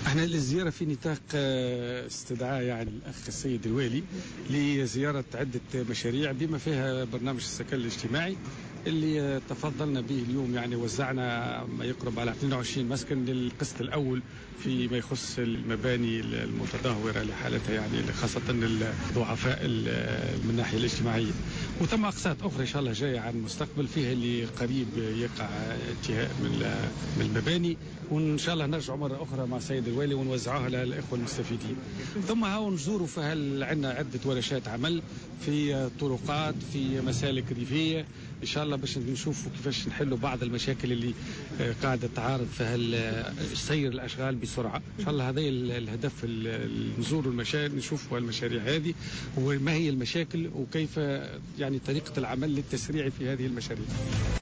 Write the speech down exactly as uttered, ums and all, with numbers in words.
احنا الزيارة في نطاق استدعاء يعني الأخ السيد الوالي لزيارة عدة مشاريع بما فيها برنامج السكن الاجتماعي اللي تفضلنا به اليوم. يعني وزعنا ما يقرب على اثنين وعشرين مسكن للقسط الأول فيما يخص المباني المتدهورة لحالتها، يعني خاصة الضعفاء من الناحية الاجتماعية. وثم أقساط أخرى إن شاء الله جاية عن المستقبل فيها اللي قريب يقع انتهاء من المباني، وإن شاء الله نرجع مرة أخرى مع السيد الوالي ونوزعوها للإخوة المستفيدين. ثم هاو نزوروا فهل عندنا عدة ورشات عمل في طرقات في مسالك ريفية إن شاء الله باش نشوفوا كيفاش نحلوا بعض المشاكل اللي قاعدة تعارض فهل سير الأشغال بسرعة. إن شاء الله هذا الهدف، نزور المشاريع نشوفوا المشاريع هذه وما هي المشاكل وكيف يعني طريقة العمل للتسريع في هذه المشاريع.